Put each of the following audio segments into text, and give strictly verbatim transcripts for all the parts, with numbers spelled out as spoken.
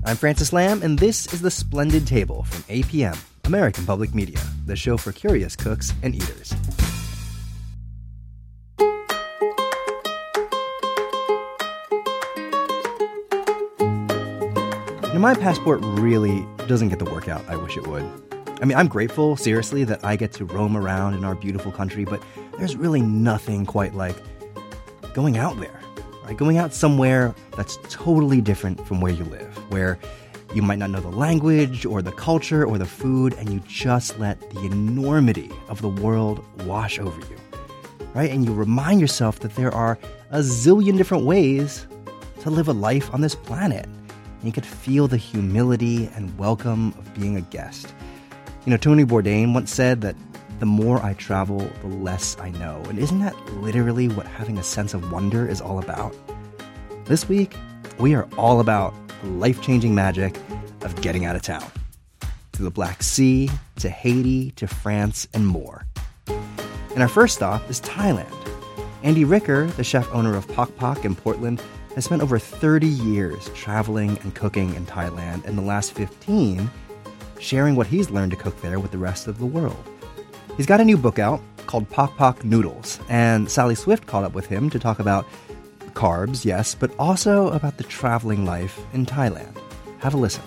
I'm Francis Lamb, and this is The Splendid Table from A P M, American Public Media, the show for curious cooks and eaters. Now, my passport really doesn't get the workout I wish it would. I mean, I'm grateful, seriously, that I get to roam around in our beautiful country, but there's really nothing quite like going out there, right? Going out somewhere that's totally different from where you live, where you might not know the language or the culture or the food, and you just let the enormity of the world wash over you, right? And you remind yourself that there are a zillion different ways to live a life on this planet. And you could feel the humility and welcome of being a guest. You know, Tony Bourdain once said that the more I travel, the less I know. And isn't that literally what having a sense of wonder is all about? This week, we are all about the life-changing magic of getting out of town. To the Black Sea, to Haiti, to France, and more. And our first stop is Thailand. Andy Ricker, the chef-owner of Pok Pok in Portland, has spent over thirty years traveling and cooking in Thailand, and the last fifteen sharing what he's learned to cook there with the rest of the world. He's got a new book out called Pok Pok Noodles, and Sally Swift caught up with him to talk about carbs, yes, but also about the traveling life in Thailand. Have a listen.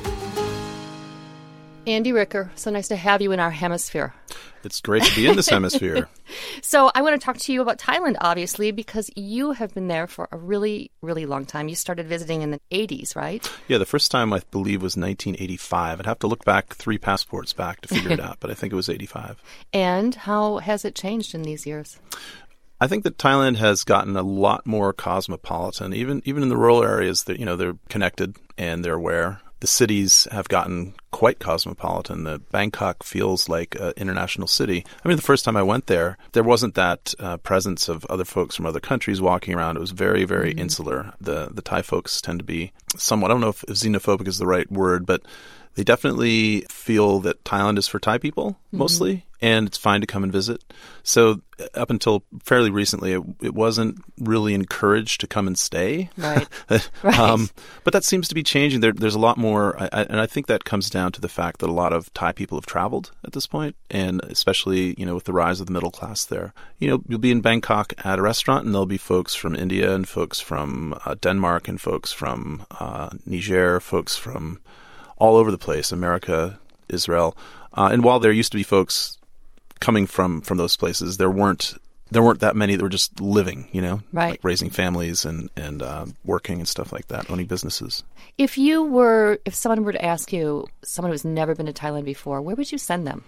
Andy Ricker, so nice to have you in our hemisphere. It's great to be in this hemisphere. So I want to talk to you about Thailand, obviously, because you have been there for a really, really long time. You started visiting in the eighties, right? Yeah, the first time I believe was nineteen eighty-five. I'd have to look back three passports back to figure it out, but I think it was eighty-five. And how has it changed in these years? I think that Thailand has gotten a lot more cosmopolitan. Even even in the rural areas, that you know they're connected and they're aware. The cities have gotten quite cosmopolitan. The Bangkok feels like an international city. I mean, the first time I went there, there wasn't that uh, presence of other folks from other countries walking around. It was very, very mm-hmm. insular. The the Thai folks tend to be somewhat, I don't know if xenophobic is the right word, but they definitely feel that Thailand is for Thai people, mostly, mm-hmm. and it's fine to come and visit. So up until fairly recently, it, it wasn't really encouraged to come and stay. Right. right. Um, but that seems to be changing. There, there's a lot more, I, I, and I think that comes down to the fact that a lot of Thai people have traveled at this point, and especially, you know, with the rise of the middle class there. You know, you'll be in Bangkok at a restaurant, and there'll be folks from India and folks from uh, Denmark and folks from uh, Niger, folks from all over the place, America, Israel. Uh, and while there used to be folks coming from, from those places, there weren't there weren't that many that were just living, you know, right. like raising families and, and uh, working and stuff like that, owning businesses. If you were, if someone were to ask you, someone who's never been to Thailand before, where would you send them?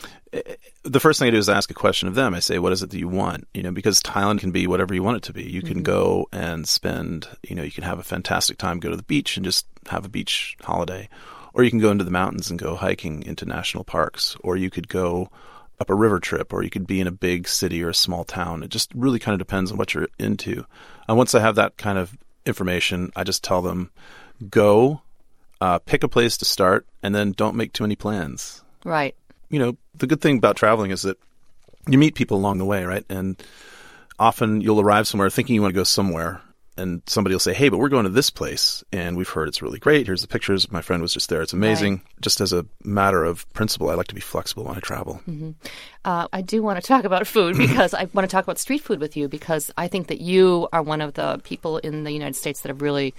The first thing I do is ask a question of them. I say, what is it that you want? You know, because Thailand can be whatever you want it to be. You can mm-hmm. go and spend, you know, you can have a fantastic time, go to the beach and just have a beach holiday. Or you can go into the mountains and go hiking into national parks. Or you could go up a river trip, or you could be in a big city or a small town. It just really kind of depends on what you're into. And once I have that kind of information, I just tell them, go, uh, pick a place to start, and then don't make too many plans. Right. You know, the good thing about traveling is that you meet people along the way, right? And often you'll arrive somewhere thinking you want to go somewhere, and somebody will say, hey, but we're going to this place, and we've heard it's really great. Here's the pictures. My friend was just there. It's amazing. Right. Just as a matter of principle, I like to be flexible when I travel. Mm-hmm. Uh, I do want to talk about food because I want to talk about street food with you, because I think that you are one of the people in the United States that have really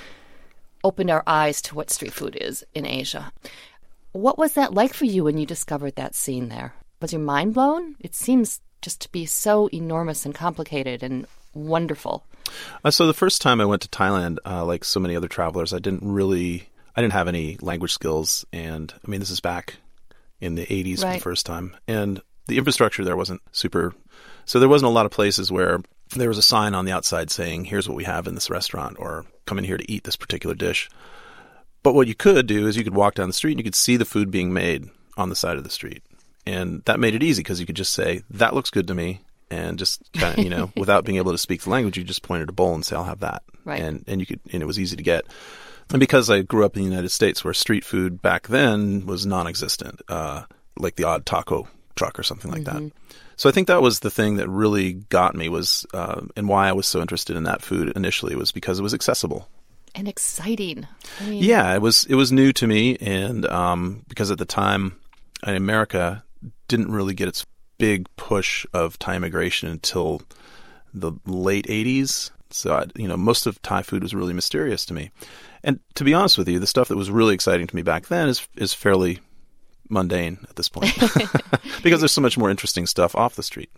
opened our eyes to what street food is in Asia. What was that like for you when you discovered that scene there? Was your mind blown? It seems just to be so enormous and complicated and wonderful. Uh, so the first time I went to Thailand, uh, like so many other travelers, I didn't really, I didn't have any language skills. And I mean, this is back in the eighties right. for the first time. And the infrastructure there wasn't super, so there wasn't a lot of places where there was a sign on the outside saying, here's what we have in this restaurant, or come in here to eat this particular dish. But what you could do is you could walk down the street and you could see the food being made on the side of the street. And that made it easy because you could just say, that looks good to me. And just kind of, you know, without being able to speak the language, you just point at a bowl and say, I'll have that. Right. And and you could, and it was easy to get. And because I grew up in the United States where street food back then was non-existent, uh, like the odd taco truck or something like mm-hmm. that. So I think that was the thing that really got me was, uh, and why I was so interested in that food initially was because it was accessible. And exciting. I mean, Yeah, it was it was new to me, and um, because at the time, in America didn't really get its big push of Thai immigration until the late eighties. So, I, you know, most of Thai food was really mysterious to me. And to be honest with you, the stuff that was really exciting to me back then is is fairly mundane at this point because there's so much more interesting stuff off the street.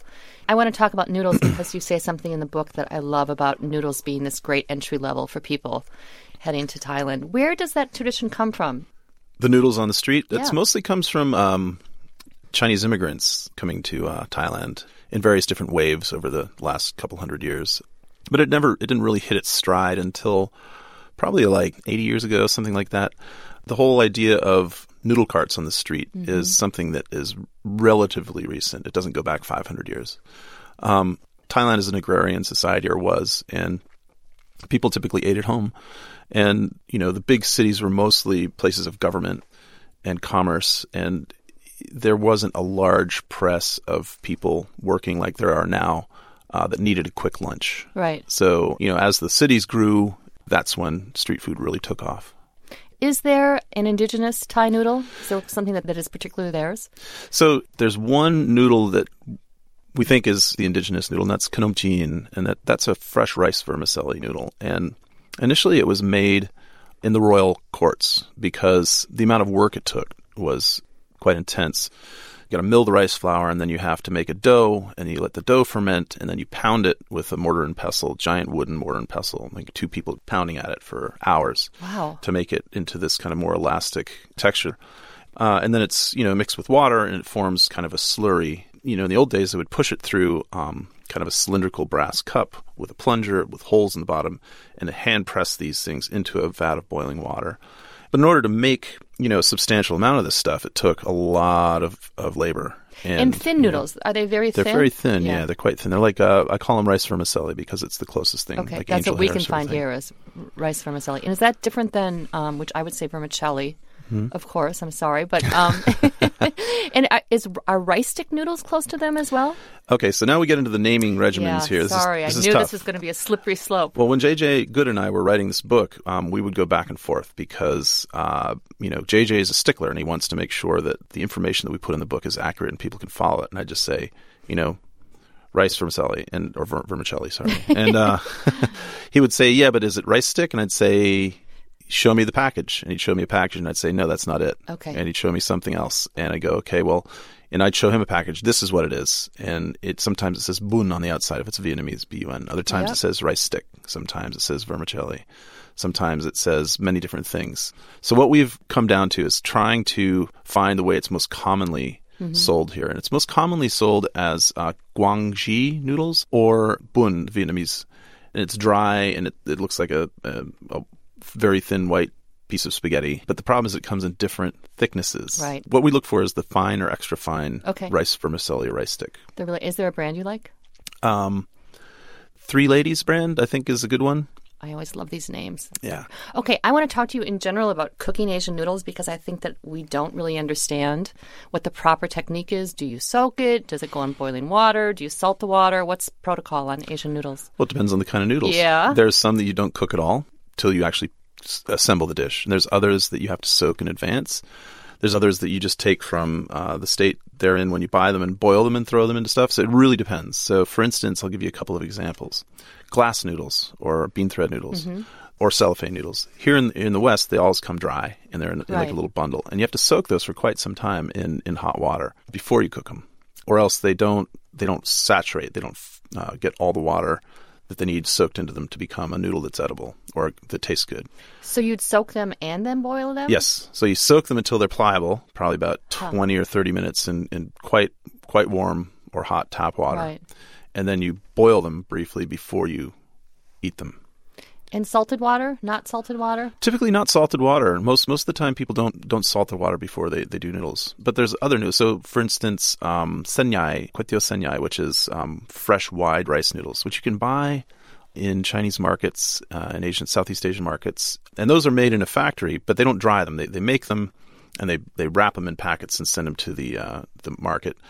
I want to talk about noodles because you say something in the book that I love about noodles being this great entry level for people heading to Thailand. Where does that tradition come from? The noodles on the street? It Yeah. mostly comes from um, Chinese immigrants coming to uh, Thailand in various different waves over the last couple hundred years. But it never, it didn't really hit its stride until probably like eighty years ago, something like that. The whole idea of noodle carts on the street mm-hmm. is something that is relatively recent. It doesn't go back five hundred years. Um, Thailand is an agrarian society, or was, and people typically ate at home. And, you know, the big cities were mostly places of government and commerce, and there wasn't a large press of people working like there are now uh, that needed a quick lunch. Right. So, you know, as the cities grew, that's when street food really took off. Is there an indigenous Thai noodle? Is there something that, that is particularly theirs? So there's one noodle that we think is the indigenous noodle, and that's khanom chin, and that, that's a fresh rice vermicelli noodle. And initially it was made in the royal courts because the amount of work it took was quite intense. You got to mill the rice flour, and then you have to make a dough, and you let the dough ferment, and then you pound it with a mortar and pestle, giant wooden mortar and pestle, like two people pounding at it for hours. Wow. To make it into this kind of more elastic texture. Uh, and then it's, you know, mixed with water, and it forms kind of a slurry. You know, in the old days, they would push it through um, kind of a cylindrical brass cup with a plunger with holes in the bottom, and hand press these things into a vat of boiling water. But in order to make, you know, a substantial amount of this stuff, it took a lot of, of labor. And, and thin noodles, you know, are they very they're thin? They're very thin, yeah. yeah. They're quite thin. They're like, uh, I call them rice vermicelli because it's the closest thing. Okay, like that's angel what we hair can sort of find thing. here is rice vermicelli. And is that different than, um, which I would say vermicelli? Mm-hmm. Of course, I'm sorry. But um, and is are rice stick noodles close to them as well? Okay, so now we get into the naming regimens yeah, here. This sorry, is, this I is knew tough. this was going to be a slippery slope. Well, when J J Good and I were writing this book, um, we would go back and forth because, uh, you know, J J is a stickler and he wants to make sure that the information that we put in the book is accurate and people can follow it. And I just say, you know, rice vermicelli and or ver- vermicelli, sorry. And uh, he would say, yeah, but is it rice stick? And I'd say, show me the package. And he'd show me a package and I'd say, no, that's not it. Okay. And he'd show me something else. And I go, okay, well, and I'd show him a package. This is what it is. And it sometimes it says bun on the outside if it's Vietnamese, B U N. Other times Yep. it says rice stick. Sometimes it says vermicelli. Sometimes it says many different things. So what we've come down to is trying to find the way it's most commonly mm-hmm. sold here. And it's most commonly sold as uh, guangji noodles or bun, Vietnamese. And it's dry and it, it looks like a, a, a very thin white piece of spaghetti. But the problem is it comes in different thicknesses. Right. What we look for is the fine or extra fine okay. rice vermicelli or rice stick. They're really, is there a brand you like? Um, Three Ladies brand, I think, is a good one. I always love these names. Yeah. Okay, I want to talk to you in general about cooking Asian noodles because I think that we don't really understand what the proper technique is. Do you soak it? Does it go in boiling water? Do you salt the water? What's protocol on Asian noodles? Well, it depends on the kind of noodles. Yeah. There's some that you don't cook at all till you actually s- assemble the dish. And there's others that you have to soak in advance. There's others that you just take from uh, the state they're in when you buy them and boil them and throw them into stuff. So it really depends. So, for instance, I'll give you a couple of examples. Glass noodles or bean thread noodles mm-hmm. or cellophane noodles. Here in, in the West, they always come dry and they're in, in right. like a little bundle. And you have to soak those for quite some time in, in hot water before you cook them. Or else they don't they don't saturate. They don't uh, get all the water that they need soaked into them to become a noodle that's edible or that tastes good. So you'd soak them and then boil them? Yes. So you soak them until they're pliable, probably about twenty huh. or thirty minutes in, in quite quite warm or hot tap water. Right. And then you boil them briefly before you eat them. In salted water? Not salted water? Typically not salted water. Most most of the time people don't don't salt the water before they, they do noodles. But there's other noodles. So for instance, um, senyai, kway teow senyai, which is um, fresh wide rice noodles, which you can buy in Chinese markets, uh, in Asian, Southeast Asian markets. And those are made in a factory, but they don't dry them. They they make them and they, they wrap them in packets and send them to the uh, the market.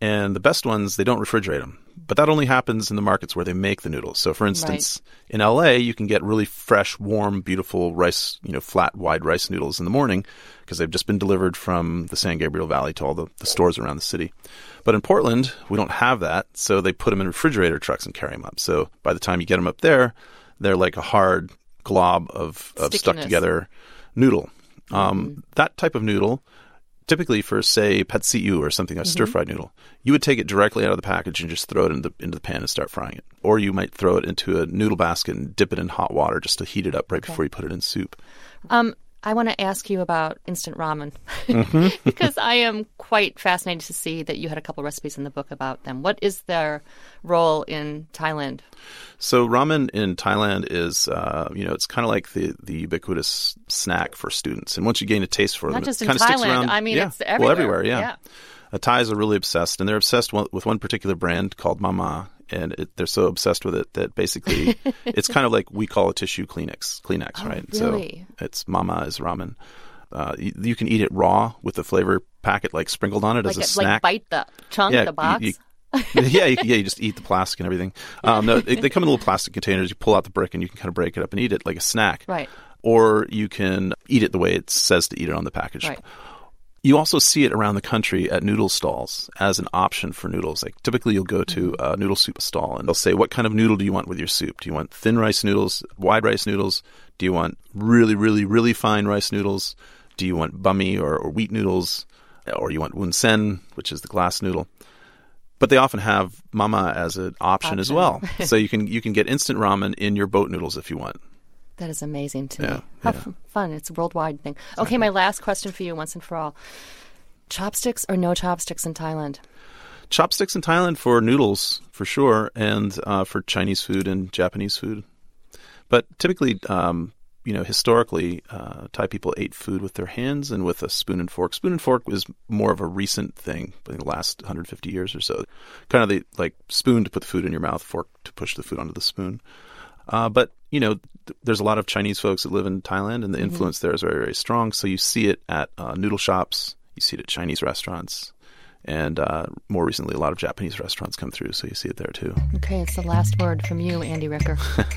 And the best ones, they don't refrigerate them. But that only happens in the markets where they make the noodles. So, for instance, right. in L A, you can get really fresh, warm, beautiful rice, you know, flat, wide rice noodles in the morning because they've just been delivered from the San Gabriel Valley to all the, the stores around the city. But in Portland, we don't have that, so they put them in refrigerator trucks and carry them up. So by the time you get them up there, they're like a hard glob of, of stuck-together noodle. Mm-hmm. Um, that type of noodle, typically for, say, pad see ew or something, a mm-hmm. stir-fried noodle, you would take it directly out of the package and just throw it into the, into the pan and start frying it. Or you might throw it into a noodle basket and dip it in hot water just to heat it up right okay. before you put it in soup. Um, I want to ask you about instant ramen mm-hmm. because I am quite fascinated to see that you had a couple recipes in the book about them. What is their role in Thailand? So ramen in Thailand is, uh, you know, it's kind of like the, the ubiquitous snack for students. And once you gain a taste for Not them, just it in kind of sticks Thailand. around. I mean, yeah. it's everywhere. Well, everywhere, yeah. yeah. Uh, Thais are really obsessed, and they're obsessed with one particular brand called Mama. And it, they're so obsessed with it that basically it's kind of like we call a tissue Kleenex, Kleenex, oh, right? Really? So it's Mama is ramen. Uh, you, you can eat it raw with the flavor packet like sprinkled on it like as a it, snack. Like bite the chunk, yeah, the box? You, you, yeah, you, yeah, you just eat the plastic and everything. Um, no, they, they come in little plastic containers. You pull out the brick and you can kind of break it up and eat it like a snack. Right. Or you can eat it the way it says to eat it on the package. Right. You also see it around the country at noodle stalls as an option for noodles. Like typically you'll go to a noodle soup stall and they'll say, what kind of noodle do you want with your soup? Do you want thin rice noodles, wide rice noodles? Do you want really, really, really fine rice noodles? Do you want bami or, or wheat noodles? Or you want wunsen, which is the glass noodle? But they often have mama as an option, option. as well. So you can you can get instant ramen in your boat noodles if you want. That is amazing to yeah, me. How yeah. f- fun. It's a worldwide thing. Exactly. Okay, my last question for you once and for all. Chopsticks or no chopsticks in Thailand? Chopsticks in Thailand for noodles, for sure, and uh, for Chinese food and Japanese food. But typically, um, you know, historically, uh, Thai people ate food with their hands and with a spoon and fork. Spoon and fork was more of a recent thing in the last one hundred fifty years or so. Kind of the like spoon to put the food in your mouth, fork to push the food onto the spoon. Uh, but, you know, th- there's a lot of Chinese folks that live in Thailand, and the mm-hmm. influence there is very, very strong. So you see it at uh, noodle shops, you see it at Chinese restaurants, and uh, more recently, a lot of Japanese restaurants come through, so you see it there too. Okay, it's the last word from you, Andy Ricker.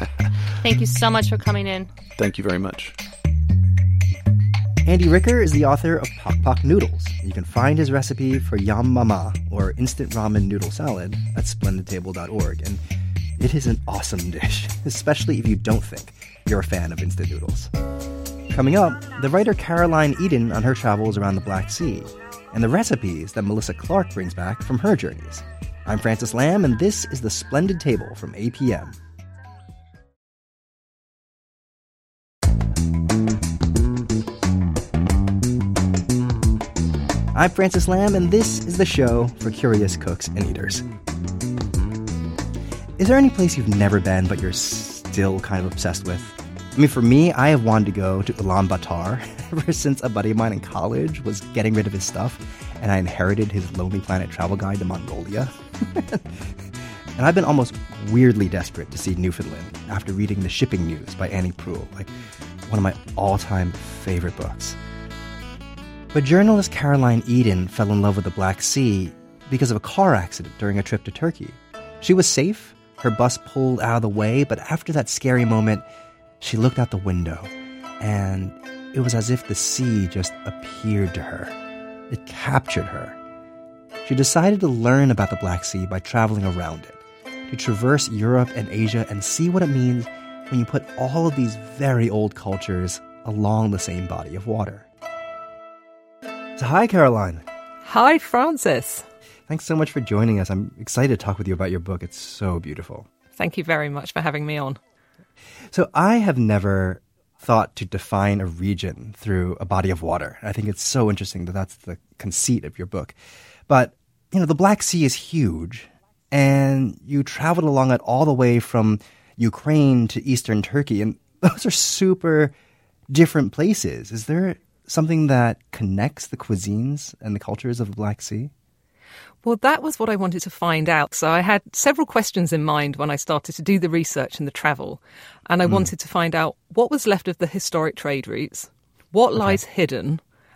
Thank you so much for coming in. Thank you very much. Andy Ricker is the author of Pok Pok Noodles. You can find his recipe for Yam Mama, or instant ramen noodle salad, at splendid table dot org. And it is an awesome dish, especially if you don't think you're a fan of instant noodles. Coming up, the writer Caroline Eden on her travels around the Black Sea, and the recipes that Melissa Clark brings back from her journeys. I'm Francis Lamb, and this is The Splendid Table from A P M. I'm Francis Lamb, and this is the show for curious cooks and eaters. Is there any place you've never been but you're still kind of obsessed with? I mean, for me, I have wanted to go to Ulaanbaatar ever since a buddy of mine in college was getting rid of his stuff, and I inherited his Lonely Planet travel guide to Mongolia. And I've been almost weirdly desperate to see Newfoundland after reading The Shipping News by Annie Proulx, like one of my all-time favorite books. But journalist Caroline Eden fell in love with the Black Sea because of a car accident during a trip to Turkey. She was safe. Her bus pulled out of the way, but after that scary moment, she looked out the window, and it was as if the sea just appeared to her. It captured her. She decided to learn about the Black Sea by traveling around it, to traverse Europe and Asia and see what it means when you put all of these very old cultures along the same body of water. So hi, Caroline. Hi, Francis. Thanks so much for joining us. I'm excited to talk with you about your book. It's so beautiful. Thank you very much for having me on. So I have never thought to define a region through a body of water. I think it's so interesting that that's the conceit of your book. But, you know, the Black Sea is huge, and you traveled along it all the way from Ukraine to eastern Turkey, and those are super different places. Is there something that connects the cuisines and the cultures of the Black Sea? Well, that was what I wanted to find out. So I had several questions in mind when I started to do the research and the travel. And I mm. wanted to find out what was left of the historic trade routes, what okay. lies hidden,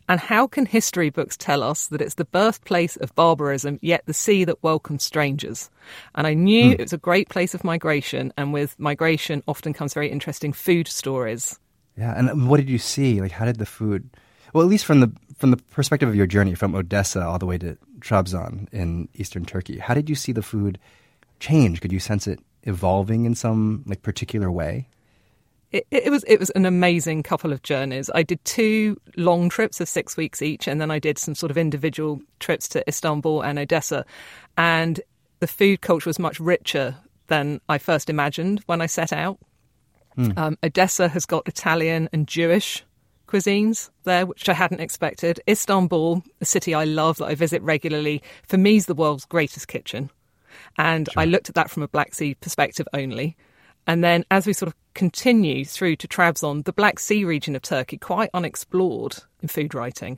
And how can history books tell us that it's the birthplace of barbarism, yet the sea that welcomes strangers? And I knew mm. it was a great place of migration, and with migration often comes very interesting food stories. Yeah, and what did you see? Like, how did the food... Well, at least from the from the perspective of your journey from Odessa all the way to Trabzon in eastern Turkey, how did you see the food change? Could you sense it evolving in some like particular way? It, it was it was an amazing couple of journeys. I did two long trips of six weeks each, and then I did some sort of individual trips to Istanbul and Odessa. And the food culture was much richer than I first imagined when I set out. Mm. Um, Odessa has got Italian and Jewish cuisines there, which I hadn't expected. Istanbul, a city I love, that I visit regularly, for me is the world's greatest kitchen. And sure. I looked at that from a Black Sea perspective only. And then as we sort of continue through to Trabzon, the Black Sea region of Turkey, quite unexplored in food writing,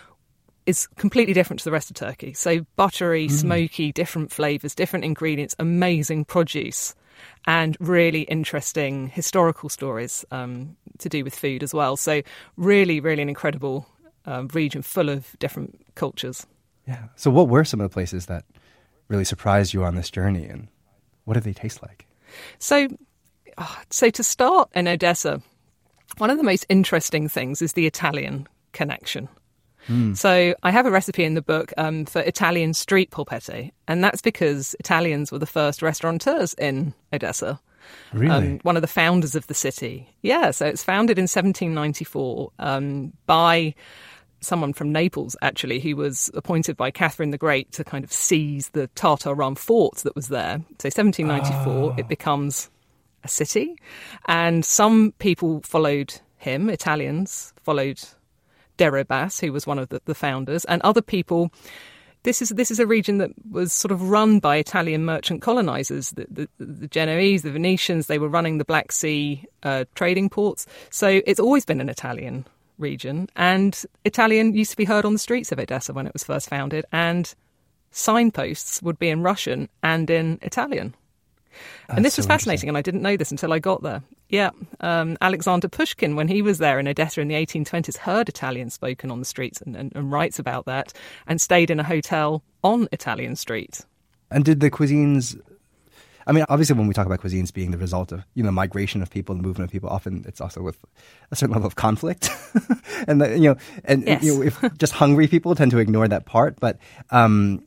is completely different to the rest of Turkey. So buttery, mm. smoky, different flavours, different ingredients, amazing produce, and really interesting historical stories um, to do with food as well. So really, really an incredible um, region full of different cultures. Yeah. So what were some of the places that really surprised you on this journey, and what did they taste like? So, oh, so to start in Odessa, one of the most interesting things is the Italian connection. Mm. So I have a recipe in the book um, for Italian street polpette, and that's because Italians were the first restaurateurs in Odessa. Really? Um, one of the founders of the city. Yeah, so it's founded in seventeen ninety-four um, by someone from Naples, actually, who was appointed by Catherine the Great to kind of seize the Tartar-run fort that was there. So seventeen ninety-four, oh. It becomes a city. And some people followed him, Italians, followed Deribas, who was one of the, the founders, and other people. This is this is a region that was sort of run by Italian merchant colonizers, the, the, the Genoese, the Venetians. They were running the Black Sea uh, trading ports. So it's always been an Italian region, and Italian used to be heard on the streets of Odessa when it was first founded, and signposts would be in Russian and in Italian. That's and this so was fascinating, and I didn't know this until I got there. Yeah, um, Alexander Pushkin, when he was there in Odessa in the eighteen twenties, heard Italian spoken on the streets and, and, and writes about that, and stayed in a hotel on Italian Street. And did the cuisines... I mean, obviously, when we talk about cuisines being the result of, you know, migration of people, the movement of people, often it's also with a certain level of conflict, and the, you know, and yes. you know, if just hungry people tend to ignore that part. But um,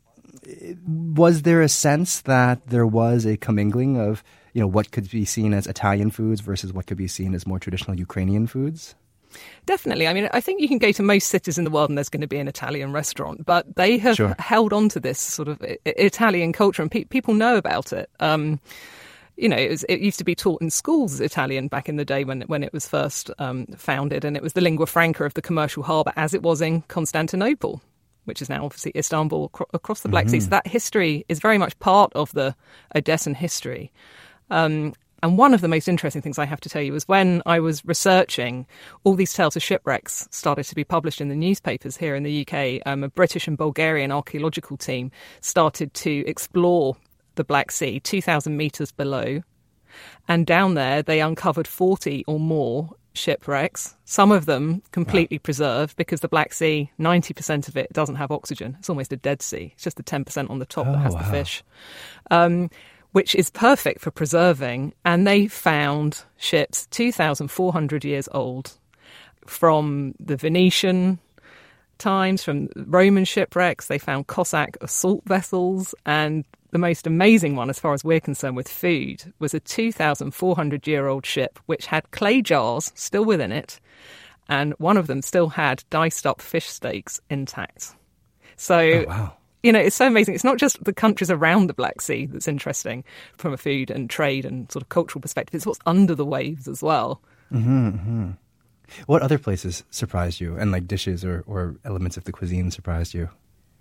was there a sense that there was a commingling of, you know, what could be seen as Italian foods versus what could be seen as more traditional Ukrainian foods? Definitely. I mean, I think you can go to most cities in the world and there's going to be an Italian restaurant, but they have sure. held on to this sort of Italian culture, and pe- people know about it. Um, you know, it, was, it used to be taught in schools as Italian back in the day when, when it was first um, founded, and it was the lingua franca of the commercial harbour, as it was in Constantinople, which is now obviously Istanbul, acro- across the Black mm-hmm. Sea. So that history is very much part of the Odessan history. Um And one of the most interesting things I have to tell you was when I was researching, all these tales of shipwrecks started to be published in the newspapers here in the U K. Um, a British and Bulgarian archaeological team started to explore the Black Sea, two thousand metres below. And down there, they uncovered forty or more shipwrecks, some of them completely wow. preserved, because the Black Sea, ninety percent of it doesn't have oxygen. It's almost a Dead Sea. It's just the ten percent on the top oh, that has wow. the fish. Um which is perfect for preserving. And they found ships two thousand four hundred years old from the Venetian times, from Roman shipwrecks. They found Cossack assault vessels. And the most amazing one, as far as we're concerned with food, was a two thousand four hundred year old ship which had clay jars still within it. And one of them still had diced up fish steaks intact. So... Oh, wow. You know, it's so amazing. It's not just the countries around the Black Sea that's interesting from a food and trade and sort of cultural perspective. It's what's under the waves as well. Mm-hmm, mm-hmm. What other places surprised you, and like dishes or, or elements of the cuisine surprised you?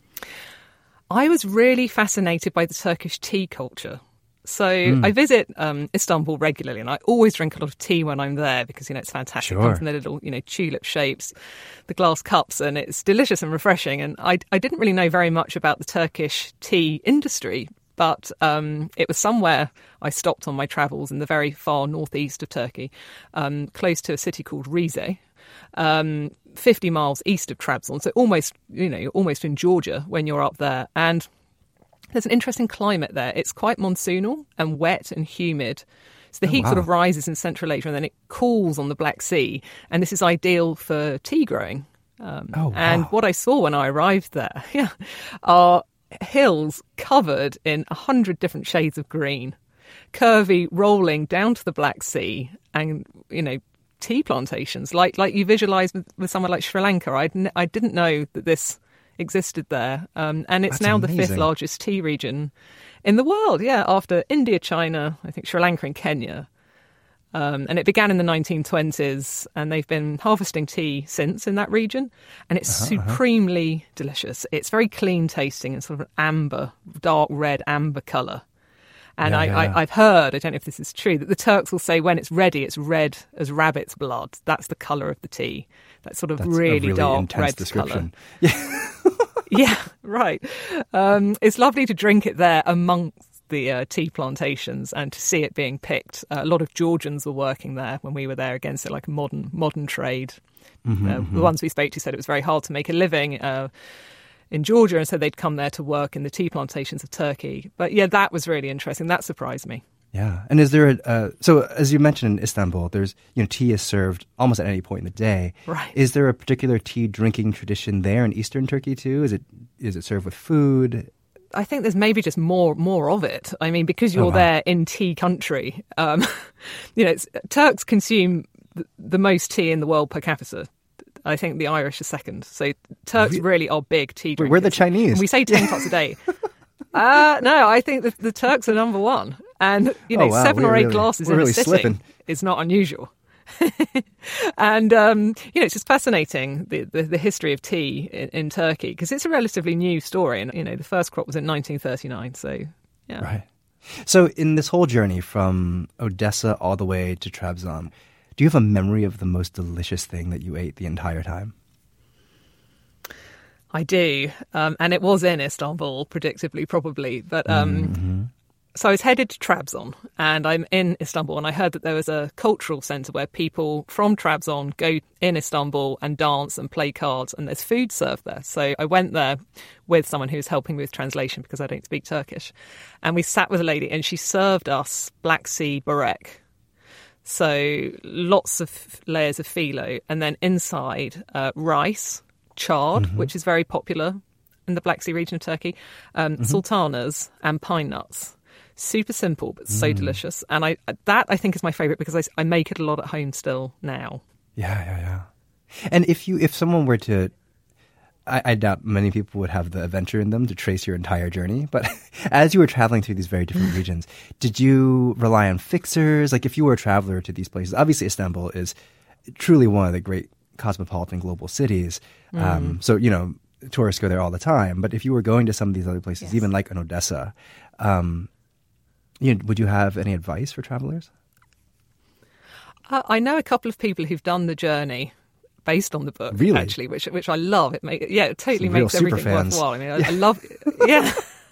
I was really fascinated by the Turkish tea culture. So mm. I visit um, Istanbul regularly, and I always drink a lot of tea when I'm there because, you know, it's fantastic. Sure. It comes in the little, you know, tulip shapes, the glass cups, and it's delicious and refreshing. And I, I didn't really know very much about the Turkish tea industry, but um, it was somewhere I stopped on my travels in the very far northeast of Turkey, um, close to a city called Rize. Um, fifty miles east of Trabzon, so almost, you know, you're almost in Georgia when you're up there. And there's an interesting climate there. It's quite monsoonal and wet and humid. So the Oh, heat wow. sort of rises in Central Asia and then it cools on the Black Sea. And this is ideal for tea growing. Um, Oh, and wow. what I saw when I arrived there, yeah, are hills covered in a hundred different shades of green, curvy, rolling down to the Black Sea, and, you know, tea plantations, like like you visualise with, with somewhere like Sri Lanka. I n- I didn't know that this existed there, um, and it's That's now the fifth amazing. largest tea region in the world. Yeah, after India, China, I think Sri Lanka and Kenya. Um, and it began in the nineteen twenties, and they've been harvesting tea since in that region, and it's Uh-huh, uh-huh. supremely delicious. It's very clean tasting and sort of an amber, dark red amber colour. And Yeah, I, yeah, yeah. I, I've heard, I don't know if this is true, that the Turks will say when it's ready, it's red as rabbit's blood. That's the colour of the tea. That sort of That's really, a really dark intense red description. colour. Yeah, right. Um, it's lovely to drink it there amongst the uh, tea plantations and to see it being picked. Uh, a lot of Georgians were working there when we were there against it, like a modern modern trade. Mm-hmm, uh, mm-hmm. The ones we spoke to said it was very hard to make a living uh, in Georgia, and so they'd come there to work in the tea plantations of Turkey. But yeah, that was really interesting. That surprised me. Yeah, and is there a uh, so as you mentioned in Istanbul, there's you know tea is served almost at any point in the day. Right. Is there a particular tea drinking tradition there in Eastern Turkey too? Is it is it served with food? I think there's maybe just more more of it. I mean, because you're Oh, wow. there in tea country, um, you know, it's, Turks consume the, the most tea in the world per capita. I think the Irish are second. So Turks Re- really are big tea drinkers. We're- we're the Chinese. And we say ten pots a day. Uh, no, I think the, the Turks are number one. And, you know, Oh, wow. seven We're or eight really- glasses we're in really a sitting slipping. is not unusual. And, um, you know, it's just fascinating, the, the, the history of tea in, in Turkey, because it's a relatively new story. And, you know, the first crop was in nineteen thirty-nine. So, yeah. Right. So in this whole journey from Odessa all the way to Trabzon, do you have a memory of the most delicious thing that you ate the entire time? I do. Um, and it was in Istanbul, predictably, probably. But um, Mm-hmm. so I was headed to Trabzon, and I'm in Istanbul, and I heard that there was a cultural centre where people from Trabzon go in Istanbul and dance and play cards, and there's food served there. So I went there with someone who was helping me with translation because I don't speak Turkish. And we sat with a lady, and she served us Black Sea börek. So lots of layers of phyllo, and then inside uh, rice, chard, Mm-hmm. which is very popular in the Black Sea region of Turkey, um, Mm-hmm. sultanas and pine nuts. Super simple, but so Mm. delicious. And I that, I think, is my favourite because I, I make it a lot at home still now. Yeah, yeah, yeah. And if you if someone were to, I, I doubt many people would have the adventure in them to trace your entire journey. But as you were traveling through these very different regions, did you rely on fixers? Like if you were a traveler to these places, obviously Istanbul is truly one of the great cosmopolitan global cities. Um, so, you know, tourists go there all the time. But if you were going to some of these other places, Yes. even like in Odessa, um, you know, would you have any advice for travelers? Uh, I know a couple of people who've done the journey based on the book, Really? actually, which which I love. It make, yeah, it totally Some real makes everything superfans. worthwhile. I mean, I, I love, yeah,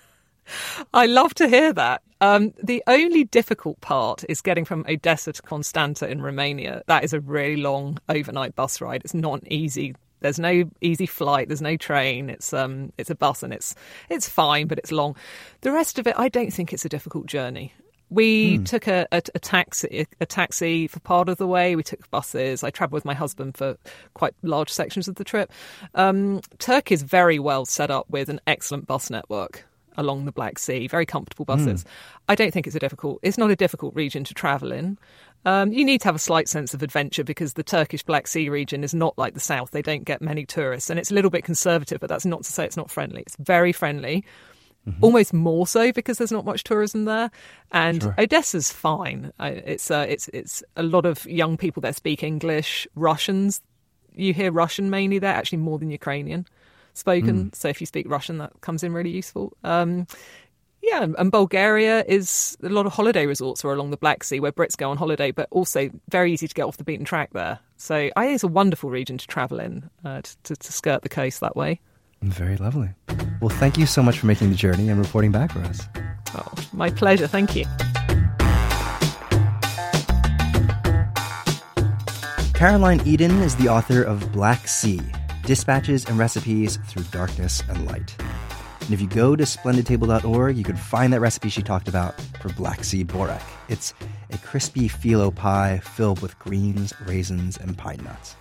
I love to hear that. Um, the only difficult part is getting from Odessa to Constanta in Romania. That is a really long overnight bus ride. It's not easy. There's no easy flight. There's no train. It's um, it's a bus, and it's it's fine, but it's long. The rest of it, I don't think it's a difficult journey. We took a, a, a taxi, a taxi for part of the way. We took buses. I travelled with my husband for quite large sections of the trip. Um, Turkey is very well set up with an excellent bus network along the Black Sea. Very comfortable buses. I don't think it's a difficult. It's not a difficult region to travel in. Um, you need to have a slight sense of adventure because the Turkish Black Sea region is not like the south. They don't get many tourists, and it's a little bit conservative. But that's not to say it's not friendly. It's very friendly. Almost more so because there's not much tourism there, and Sure. Odessa's fine. I, it's uh, it's it's a lot of young people that speak English, Russians. You hear Russian mainly there, actually more than Ukrainian spoken. So if you speak Russian, that comes in really useful. Um, yeah, and, and Bulgaria is a lot of holiday resorts are along the Black Sea where Brits go on holiday, but also very easy to get off the beaten track there. So I think it's a wonderful region to travel in uh, to, to, to skirt the coast that way. Very lovely. Well, thank you so much for making the journey and reporting back for us. Oh, my pleasure. Thank you. Caroline Eden is the author of Black Sea, Dispatches and Recipes Through Darkness and Light. And if you go to splendid table dot org, you can find that recipe she talked about for Black Sea Borek. It's a crispy phyllo pie filled with greens, raisins, and pine nuts.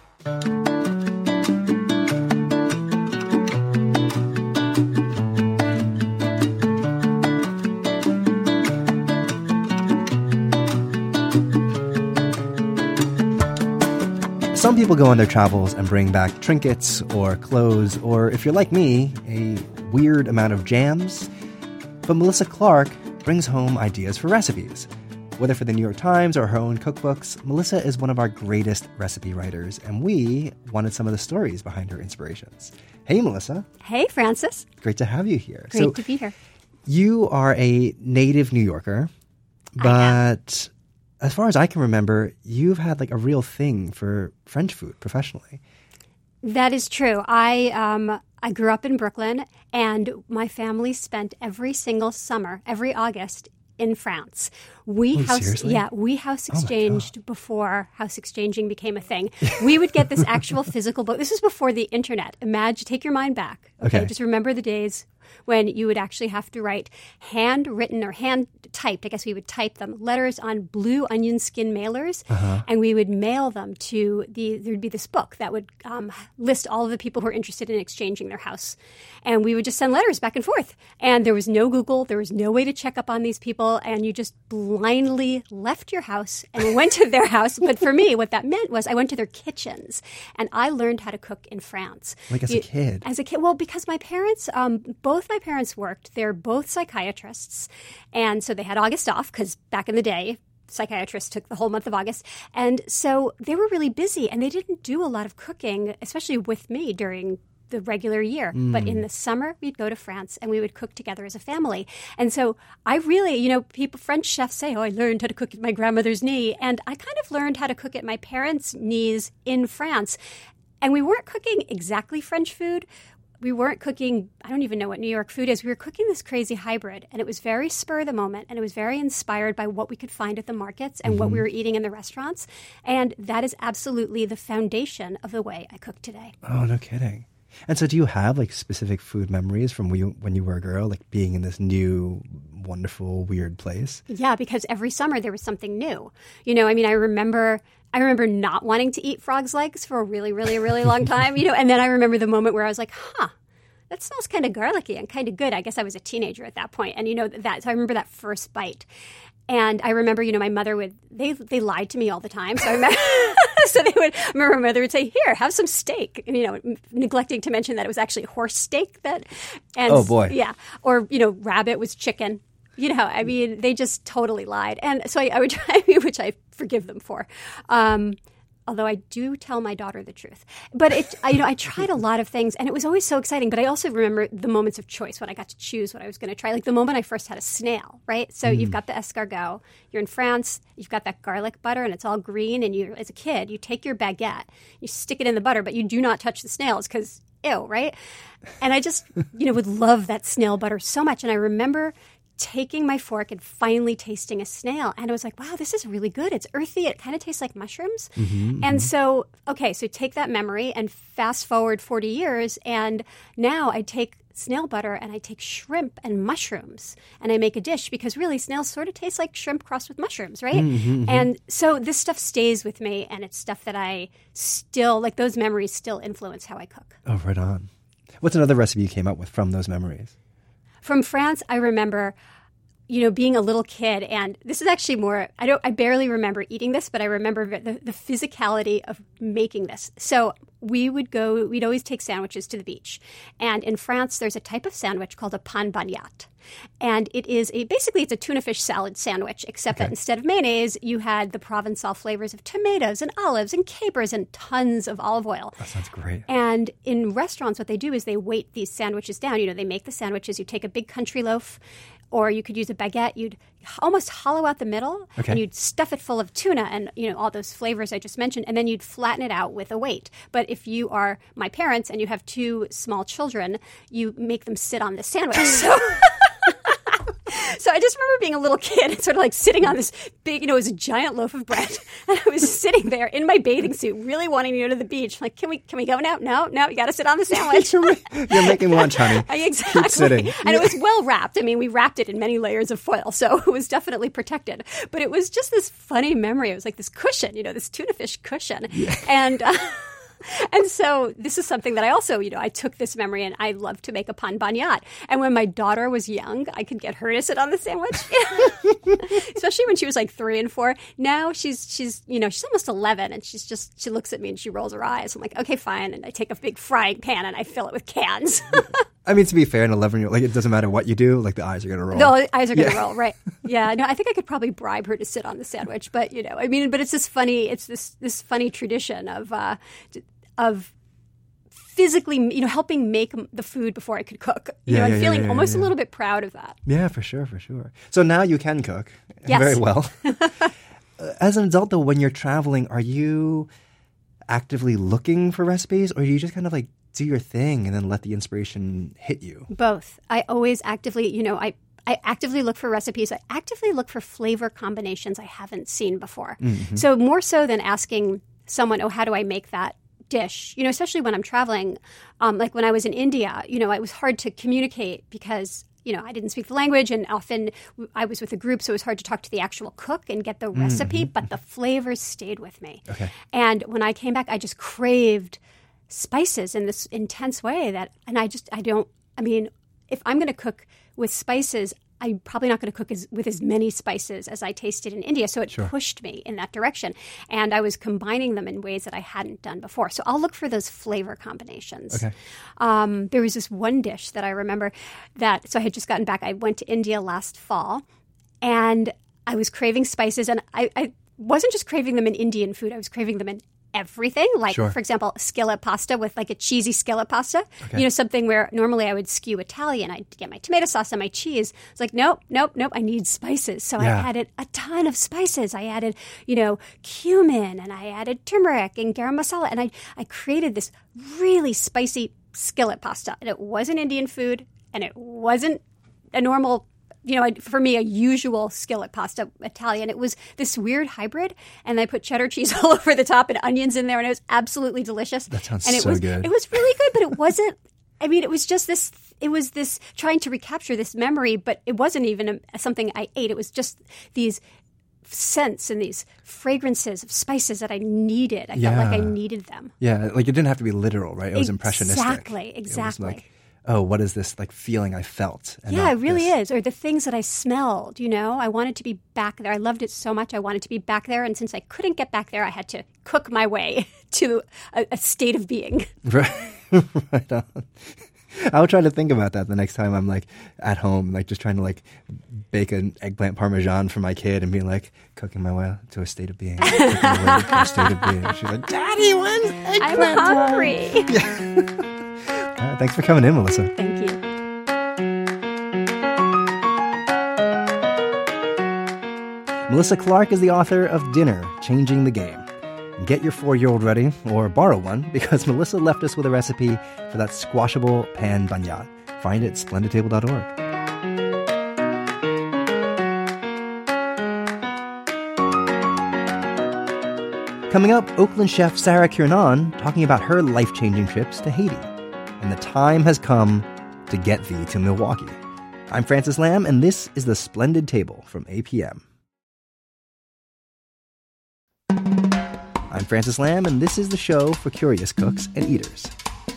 Some people go on their travels and bring back trinkets or clothes, or if you're like me, a weird amount of jams. But Melissa Clark brings home ideas for recipes. Whether for the New York Times or her own cookbooks, Melissa is one of our greatest recipe writers, and we wanted some of the stories behind her inspirations. Hey, Melissa. Hey, Francis. Great to have you here. Great so, to be here. You are a native New Yorker, but as far as I can remember, you've had like a real thing for French food professionally. That is true. I um, I grew up in Brooklyn, and my family spent every single summer, every August, in France. We Oh, house, seriously? yeah, we house Oh my exchanged before house exchanging became a thing. We would get this actual physical book. This was before the internet. Imagine, take your mind back. Okay, Okay. just remember the days when you would actually have to write handwritten or hand typed, I guess we would type them, letters on blue onion skin mailers, Uh-huh. and we would mail them to the, there'd be this book that would um, list all of the people who were interested in exchanging their house. And we would just send letters back and forth. And there was no Google, there was no way to check up on these people, and you just blindly left your house and went to their house. But for me, what that meant was I went to their kitchens, and I learned how to cook in France. Like as a You- kid? As a kid, well, because my parents, um, both my parents worked. They're both psychiatrists, and so they had August off because back in the day, psychiatrists took the whole month of August, and so they were really busy, and they didn't do a lot of cooking, especially with me during the regular year. But in the summer, we'd go to France and we would cook together as a family. And so I really, you know, people, French chefs say, oh, I learned how to cook at my grandmother's knee. And I kind of learned how to cook at my parents' knees in France. And we weren't cooking exactly French food. We weren't cooking, I don't even know what New York food is. We were cooking this crazy hybrid, and it was very spur of the moment, and it was very inspired by what we could find at the markets and what we were eating in the restaurants. And that is absolutely the foundation of the way I cook today. Oh, no kidding. And so do you have like specific food memories from when you, when you were a girl, like being in this new, wonderful, weird place? Yeah, because every summer there was something new. You know, I mean, I remember I remember not wanting to eat frog's legs for a really, really, really long time, you know, and then I remember the moment where I was like, huh, that smells kind of garlicky and kind of good. I guess I was a teenager at that point. And, you know, that, so I remember that first bite. And I remember, you know, my mother would, they they lied to me all the time. So I remember, so they would, I remember my mother would say, here, have some steak. And, you know, n- neglecting to mention that it was actually horse steak that, and Oh, boy. yeah. Or, you know, rabbit was chicken. You know, I mean, they just totally lied. And so I, I would try, which I forgive them for. Um, although I do tell my daughter the truth. But, it, I, you know, I tried a lot of things, and it was always so exciting. But I also remember the moments of choice when I got to choose what I was going to try. Like the moment I first had a snail, right? So you've got the escargot. You're in France. You've got that garlic butter, and it's all green. And you, as a kid, you take your baguette, you stick it in the butter, but you do not touch the snails because, ew, right? And I just, you know, would love that snail butter so much. And I remember taking my fork and finally tasting a snail. And I was like, wow, this is really good. It's earthy. It kind of tastes like mushrooms. Mm-hmm, And so, okay, so take that memory and fast forward forty years. And now I take snail butter and I take shrimp and mushrooms and I make a dish because really snails sort of taste like shrimp crossed with mushrooms, right? Mm-hmm, And so this stuff stays with me, and it's stuff that I still, like those memories still influence how I cook. Oh, right on. What's another recipe you came up with from those memories? From France, I remember, you know, being a little kid, and this is actually more, I don't, I barely remember eating this, but I remember the, the physicality of making this. So we would go, we'd always take sandwiches to the beach. And in France, there's a type of sandwich called a pain bagnat. And it is a, basically it's a tuna fish salad sandwich, except Okay. that instead of mayonnaise, you had the Provençal flavors of tomatoes and olives and capers and tons of olive oil. That sounds great. And in restaurants, what they do is they weight these sandwiches down. You know, they make the sandwiches. You take a big country loaf, or you could use a baguette. You'd almost hollow out the middle, Okay. and you'd stuff it full of tuna and, you know, all those flavors I just mentioned, and then you'd flatten it out with a weight. But if you are my parents and you have two small children, you make them sit on the sandwich. So... So I just remember being a little kid and sort of like sitting on this big, you know, it was a giant loaf of bread. And I was sitting there in my bathing suit, really wanting to go to the beach. Like, can we can we go now? No, no, you got to sit on the sandwich. You're making lunch, honey. Exactly. Keep sitting. And it was well wrapped. I mean, we wrapped it in many layers of foil, so it was definitely protected. But it was just this funny memory. It was like this cushion, you know, this tuna fish cushion. Yeah. And... Uh, And so this is something that I also, you know, I took this memory and I love to make a pan bagnat. And when my daughter was young, I could get her to sit on the sandwich, especially when she was like three and four. Now she's, she's, you know, she's almost eleven and she's just, she looks at me and she rolls her eyes. I'm like, okay, fine. And I take a big frying pan and I fill it with cans. I mean, to be fair, an eleven-year-old, like, it doesn't matter what you do, like, the eyes are going to roll. The eyes are going to yeah. roll, right. Yeah, no, I think I could probably bribe her to sit on the sandwich. But, you know, I mean, but it's this funny, it's this, this funny tradition of, uh, of, physically, you know, helping make the food before I could cook. You yeah, know, yeah, and feeling yeah, yeah, almost yeah. a little bit proud of that. Yeah, for sure, for sure. So now you can cook yes. very well. As an adult, though, when you're traveling, are you actively looking for recipes, or do you just kind of like do your thing and then let the inspiration hit you? Both. I always actively, you know, I I actively look for recipes. I actively look for flavor combinations I haven't seen before. Mm-hmm. So more so than asking someone, oh, how do I make that dish, you know, especially when I'm traveling, um, like when I was in India, you know, it was hard to communicate because, you know, I didn't speak the language and often I was with a group, so it was hard to talk to the actual cook and get the recipe, mm-hmm. but the flavors stayed with me. Okay. And when I came back, I just craved spices in this intense way that, and I just, I don't, I mean, if I'm going to cook with spices, I'm probably not going to cook as, with as many spices as I tasted in India. So it sure. pushed me in that direction. And I was combining them in ways that I hadn't done before. So I'll look for those flavor combinations. Okay. Um, there was this one dish that I remember that, so I had just gotten back. I went to India last fall and I was craving spices. And I, I wasn't just craving them in Indian food. I was craving them in everything, like, sure. for example, skillet pasta with like a cheesy skillet pasta. Okay. You know, something where normally I would skew Italian. I'd get my tomato sauce and my cheese. It's like, nope, nope, nope, I need spices. So yeah. I added a ton of spices. I added, you know, cumin and I added turmeric and garam masala. And I, I created this really spicy skillet pasta. And it wasn't Indian food and it wasn't a normal, you know, for me, a usual skillet pasta Italian. It was this weird hybrid, and I put cheddar cheese all over the top and onions in there, and it was absolutely delicious. That sounds and it so was, good. It was really good, but it wasn't, I mean, it was just this, it was this trying to recapture this memory, but it wasn't even a, something I ate. It was just these scents and these fragrances of spices that I needed. I yeah. felt like I needed them. Yeah, like it didn't have to be literal, right? It was impressionistic. Exactly, exactly. It was like, oh, what is this like feeling I felt? And yeah, it not really this. is. Or the things that I smelled, you know, I wanted to be back there. I loved it so much. I wanted to be back there. And since I couldn't get back there, I had to cook my way to a, a state of being. Right, right on. I'll try to think about that the next time I'm like at home, like just trying to like bake an eggplant parmesan for my kid and being like cooking my way to a state of being. Cooking my way to a state of being. She's like, Daddy, when's eggplant? I'm hungry. Yeah. Uh, thanks for coming in, Melissa. Thank you. Melissa Clark is the author of Dinner, Changing the Game. Get your four-year-old ready, or borrow one, because Melissa left us with a recipe for that squashable pan bagnat. Find it at splendid table dot org. Coming up, Oakland chef Sarah Kiernan talking about her life-changing trips to Haiti. And the time has come to get thee to Milwaukee. I'm Francis Lamb, and this is the Splendid Table from A P M. I'm Francis Lamb, and this is the show for curious cooks and eaters.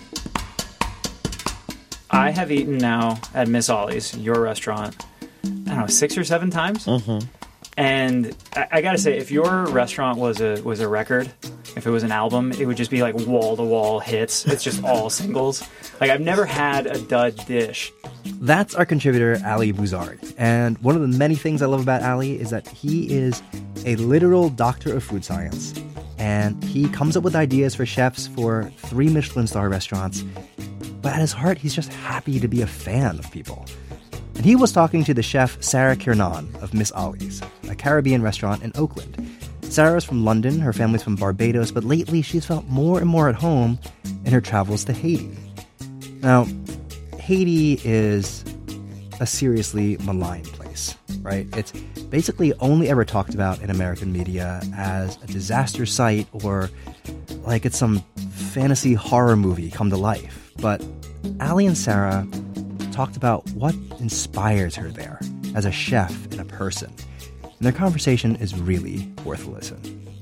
I have eaten now at Miss Ollie's, your restaurant, I don't know, six or seven times. Mm-hmm. And I, I gotta say, if your restaurant was a was a record, if it was an album, it would just be like wall to wall hits. It's just all singles. Like I've never had a dud dish. That's our contributor, Ali Bouzari. And one of the many things I love about Ali is that he is a literal doctor of food science. And he comes up with ideas for chefs for three Michelin star restaurants. But at his heart, he's just happy to be a fan of people. And he was talking to the chef Sarah Kiernan of Miss Ollie's, a Caribbean restaurant in Oakland. Sarah's from London, her family's from Barbados, but lately she's felt more and more at home in her travels to Haiti. Now, Haiti is a seriously maligned place. right? It's basically only ever talked about in American media as a disaster site or like it's some fantasy horror movie come to life. But Ali and Sarah talked about what inspires her there as a chef and a person. And their conversation is really worth a listen.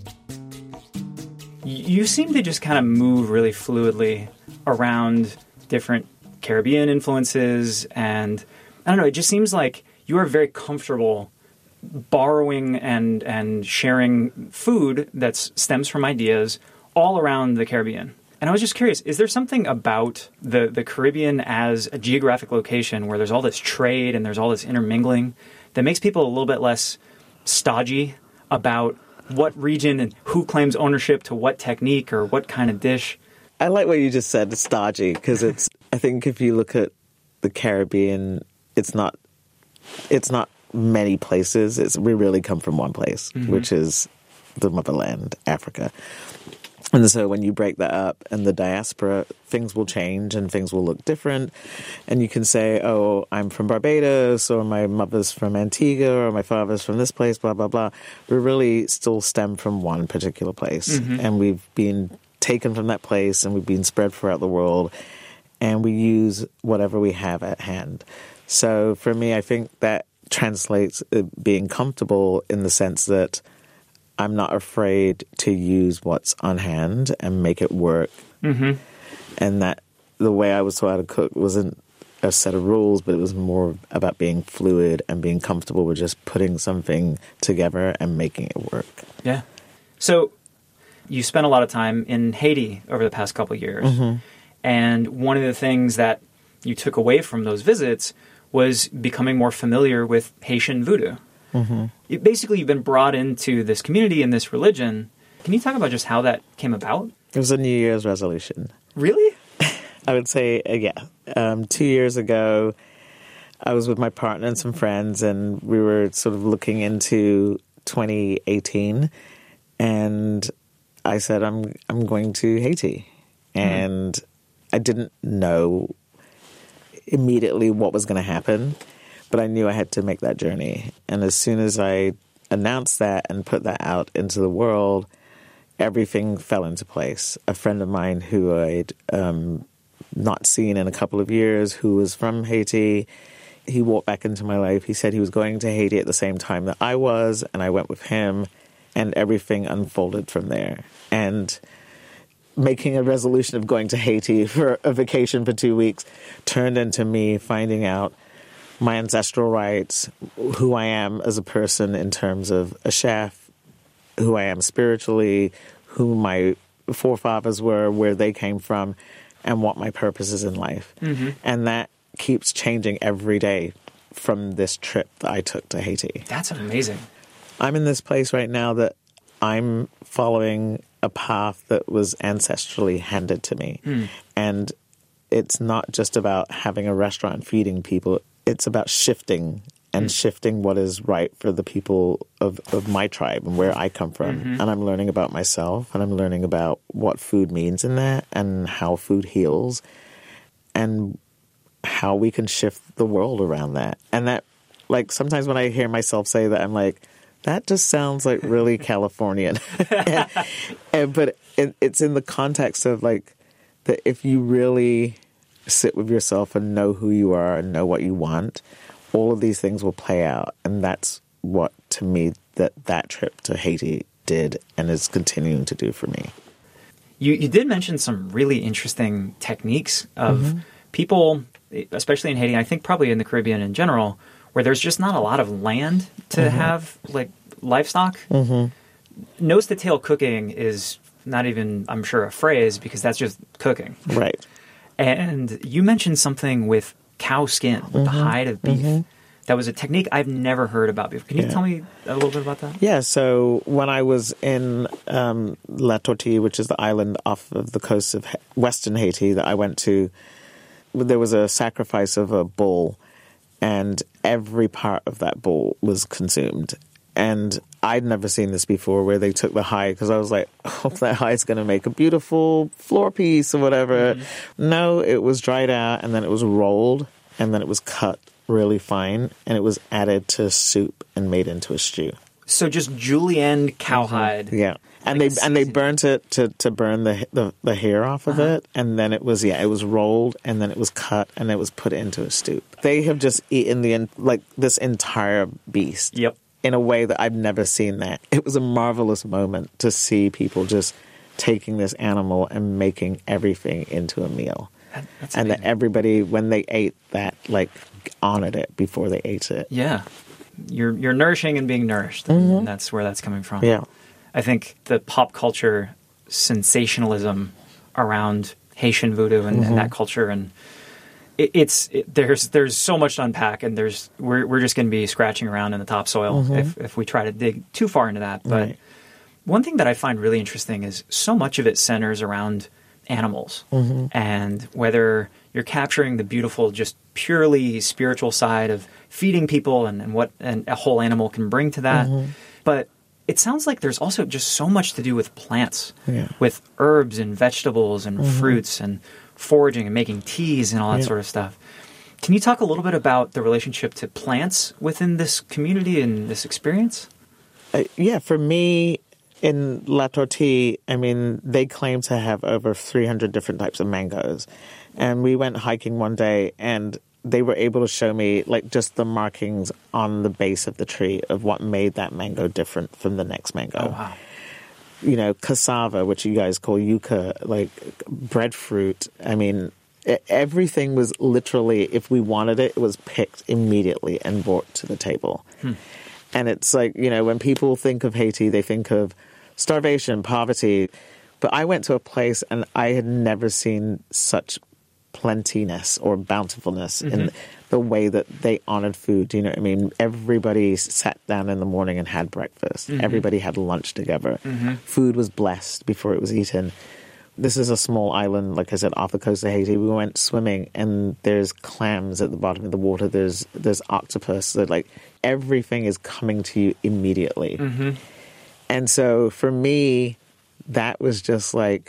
You seem to just kind of move really fluidly around different Caribbean influences, and I don't know, it just seems like you are very comfortable borrowing and and sharing food that stems from ideas all around the Caribbean. And I was just curious, is there something about the, the Caribbean as a geographic location where there's all this trade and there's all this intermingling that makes people a little bit less stodgy about what region and who claims ownership to what technique or what kind of dish? I like what you just said, stodgy, because it's, I think if you look at the Caribbean, it's not, it's not many places. It's, we really come from one place, mm-hmm. which is the motherland, Africa. And so when you break that up in the diaspora, things will change and things will look different. And you can say, oh, I'm from Barbados, or my mother's from Antigua, or my father's from this place, blah, blah, blah. We really still stem from one particular place. Mm-hmm. And we've been taken from that place and we've been spread throughout the world. And we use whatever we have at hand. So for me, I think that translates being comfortable in the sense that I'm not afraid to use what's on hand and make it work. Mm-hmm. And that the way I was taught how to cook wasn't a set of rules, but it was more about being fluid and being comfortable with just putting something together and making it work. Yeah. So you spent a lot of time in Haiti over the past couple of years. Mm-hmm. And one of the things that you took away from those visits was becoming more familiar with Haitian voodoo. Mm-hmm. It, basically, you've been brought into this community and this religion. Can you talk about just how that came about? It was a New Year's resolution. Really? I would say, uh, yeah. Um, two years ago, I was with my partner and some friends, and we were sort of looking into twenty eighteen. And I said, I'm I'm going to Haiti. And mm-hmm. I didn't know immediately what was going to happen. But I knew I had to make that journey. And as soon as I announced that and put that out into the world, everything fell into place. A friend of mine who I'd um, not seen in a couple of years, who was from Haiti, he walked back into my life. He said he was going to Haiti at the same time that I was, and I went with him, and everything unfolded from there. And making a resolution of going to Haiti for a vacation for two weeks turned into me finding out my ancestral rights, who I am as a person in terms of a chef, who I am spiritually, who my forefathers were, where they came from, and what my purpose is in life. Mm-hmm. And that keeps changing every day from this trip that I took to Haiti. That's amazing. I'm in this place right now that I'm following a path that was ancestrally handed to me. Mm. And it's not just about having a restaurant and feeding people. It's about shifting and mm. shifting what is right for the people of, of my tribe and where I come from. Mm-hmm. And I'm learning about myself, and I'm learning about what food means in that and how food heals and how we can shift the world around that. And that, like, sometimes when I hear myself say that, I'm like, that just sounds like really Californian. and, and, but it, it's in the context of, like, that if you really sit with yourself and know who you are and know what you want, all of these things will play out. And that's what, to me, that that trip to Haiti did and is continuing to do for me. You, you did mention some really interesting techniques of mm-hmm. people, especially in Haiti, I think probably in the Caribbean in general, where there's just not a lot of land to mm-hmm. have, like, livestock. Mm-hmm. Nose-to-tail cooking is not even, I'm sure, a phrase, because that's just cooking. Right. And you mentioned something with cow skin, with mm-hmm. the hide of beef. Mm-hmm. That was a technique I've never heard about before. Can you yeah. tell me a little bit about that? Yeah, so when I was in um, La Tortue, which is the island off of the coast of Western Haiti that I went to, there was a sacrifice of a bull, and every part of that bull was consumed. And I'd never seen this before, where they took the hide, because I was like, oh, that hide's going to make a beautiful floor piece or whatever. Mm-hmm. No, it was dried out, and then it was rolled, and then it was cut really fine, and it was added to soup and made into a stew. So just julienne cowhide. Yeah. And Like they a and they season- burnt it to, to burn the, the the hair off of Uh-huh. it, and then it was yeah it was rolled, and then it was cut, and it was put into a stew. They have just eaten the en- like this entire beast. Yep. In a way that I've never seen that. It was a marvelous moment to see people just taking this animal and making everything into a meal, That- that's and that amazing. everybody when they ate that like honored it before they ate it. Yeah. You're you're nourishing and being nourished. And that's where that's coming from. Yeah. I think the pop culture sensationalism around Haitian voodoo and, and that culture, and it, it's it, there's there's so much to unpack, and there's we're we're just going to be scratching around in the topsoil if if we try to dig too far into that. But Right. one thing that I find really interesting is so much of it centers around animals, and whether you're capturing the beautiful, just purely spiritual side of feeding people and, and what an, a whole animal can bring to that. But it sounds like there's also just so much to do with plants, Yeah. with herbs and vegetables and fruits and foraging and making teas and all that Yeah. sort of stuff. Can you talk a little bit about the relationship to plants within this community and this experience? Uh, yeah, for me, in La Tortille, I mean, they claim to have over three hundred different types of mangoes. And we went hiking one day, and they were able to show me, like, just the markings on the base of the tree of what made that mango different from the next mango. Oh, wow. You know, cassava, which you guys call yucca, like breadfruit. I mean, e- everything was literally, if we wanted it, it was picked immediately and brought to the table. And it's like, you know, when people think of Haiti, they think of starvation, poverty. But I went to a place and I had never seen such plentiness or bountifulness in the way that they honored food. You know what I mean? Everybody sat down in the morning and had breakfast. Everybody had lunch together. Food was blessed before it was eaten. This is a small island, like I said, off the coast of Haiti. We went swimming, and there's clams at the bottom of the water. There's there's octopus. So, like, everything is coming to you immediately. And so for me, that was just like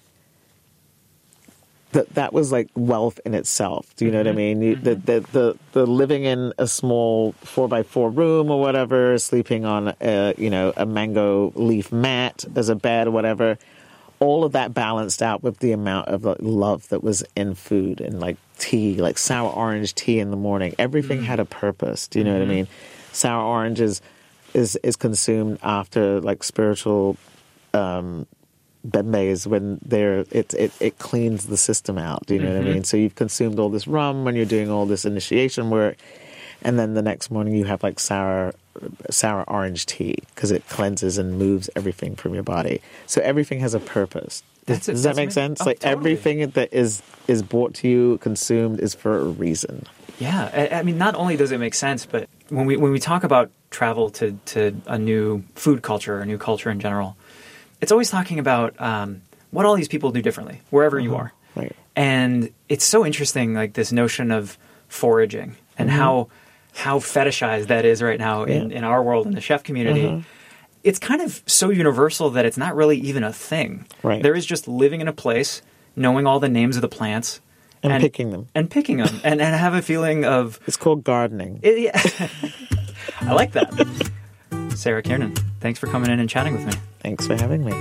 that. That was like wealth in itself. Do you know what I mean? You, the, the the the living in a small four by four room or whatever, sleeping on a you know a mango leaf mat as a bed or whatever. All of that balanced out with the amount of like, love that was in food and like tea, like sour orange tea in the morning. Everything had a purpose. Do you know what I mean? Sour orange is is, is consumed after like spiritual um, bembes when they're it, it it cleans the system out. Do you know what I mean? So you've consumed all this rum when you're doing all this initiation work, and then the next morning you have like sour. sour orange tea because it cleanses and moves everything from your body. So everything has a purpose. Does, That's- does that that's make amazing. sense? Oh, like totally. everything that is is brought to you, consumed, is for a reason. Yeah, I, I mean, not only does it make sense, but when we when we talk about travel to, to a new food culture or a new culture in general, it's always talking about um, what all these people do differently wherever you are. Right. And it's so interesting, like this notion of foraging and how how fetishized that is right now in, Yeah. in our world in the chef community. It's kind of so universal that it's not really even a thing. Right. There is just living in a place, knowing all the names of the plants, And picking them. and picking them, and, and have a feeling of It's called gardening. it, yeah. I like that. Sarah Kiernan, thanks for coming in and chatting with me. Thanks for having me.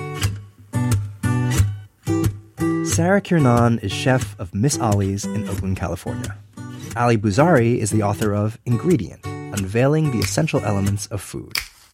Sarah Kiernan is chef of Miss Ali's in Oakland, California. Ali Bouzari is the author of Ingredient, Unveiling the Essential Elements of Food.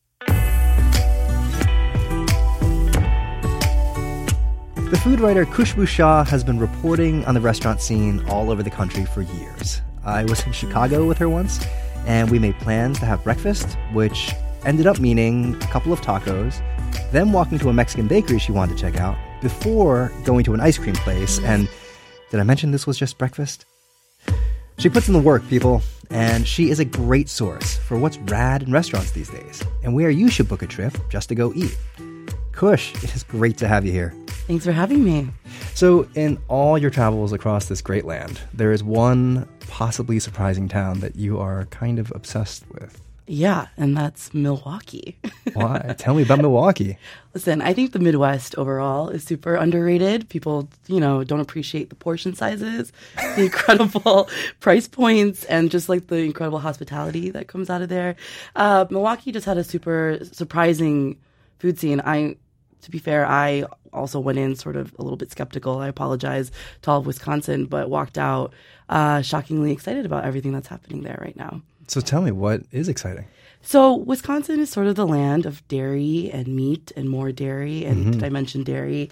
The food writer Khushbu Shah has been reporting on the restaurant scene all over the country for years. I was in Chicago with her once, and we made plans to have breakfast, which ended up meaning a couple of tacos, then walking to a Mexican bakery she wanted to check out, before going to an ice cream place. And did I mention this was just breakfast? She puts in the work, people, and she is a great source for what's rad in restaurants these days, and where you should book a trip just to go eat. Kush, it is great to have you here. Thanks for having me. So, in all your travels across this great land, there is one possibly surprising town that you are kind of obsessed with. Yeah, and that's Milwaukee. Why? Tell me about Milwaukee. Listen, I think the Midwest overall is super underrated. People, you know, don't appreciate the portion sizes, the incredible price points, and just like the incredible hospitality that comes out of there. Uh, Milwaukee just had a super surprising food scene. I, to be fair, I also went in sort of a little bit skeptical. I apologize to all of Wisconsin, but walked out uh, shockingly excited about everything that's happening there right now. So tell me, what is exciting? So Wisconsin is sort of the land of dairy and meat and more dairy. And Mm-hmm. did I mention dairy?